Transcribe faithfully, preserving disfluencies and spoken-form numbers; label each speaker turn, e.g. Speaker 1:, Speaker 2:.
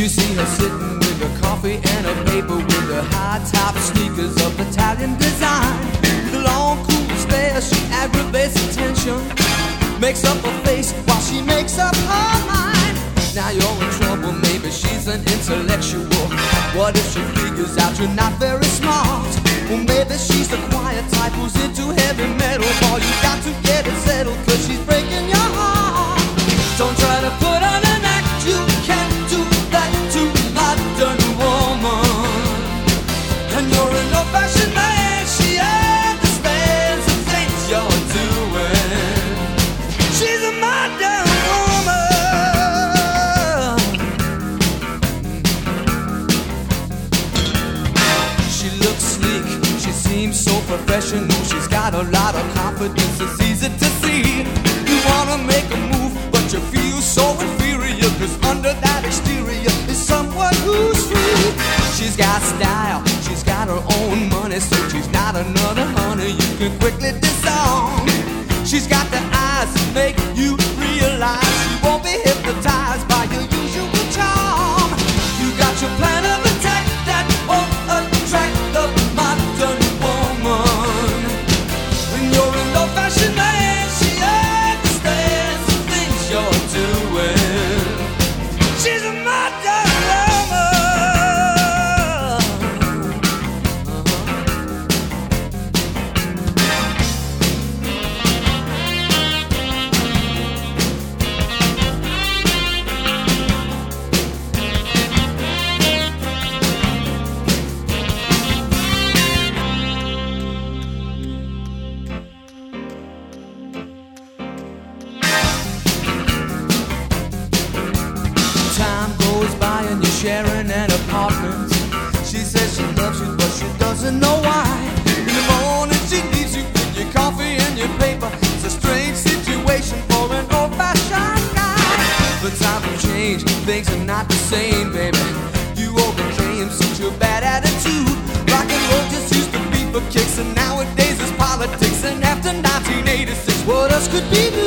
Speaker 1: You see her sitting with a coffee and a paper, with her high-top sneakers of Italian design. With a long, cool stare, she aggravates attention, makes up her face while she makes up her mind. Now you're in trouble, maybe she's an intellectual. What if she figures out you're not very smart? Well, maybe she's the quiet type who's into heavy metal. All you got to get it settled, cause she's breaking your heart. Don't try to put on an act, you can't do that to modern woman. And you're an old-fashioned man, she understands the things you're doing. She's a modern woman. She looks sleek, she seems so professional. She's got a lot of confidence, it's easy to see. You wanna make a move, but you feel so inferior, cause under that exterior is someone who's free. She's got style, she's got her own money, so she's not another honey you can quickly disarm. She's got the eyes that make you realize she won't be hypnotized by your usual charm. You got your plan of attack that won't attract the modern woman. When you're an old-fashioned man, she understands the things you're doing. She's a modern woman. Time goes by and you're sharing an apartment. She says she loves you, but she doesn't know why. In the morning she leaves you with your coffee and your paper. It's a strange situation for an old-fashioned guy. But times have changed, things are not the same, baby. You overcame such a bad attitude. Rock and roll just used to be for kicks, and nowadays it's politics. And after nineteen eighty-six, what else could be new?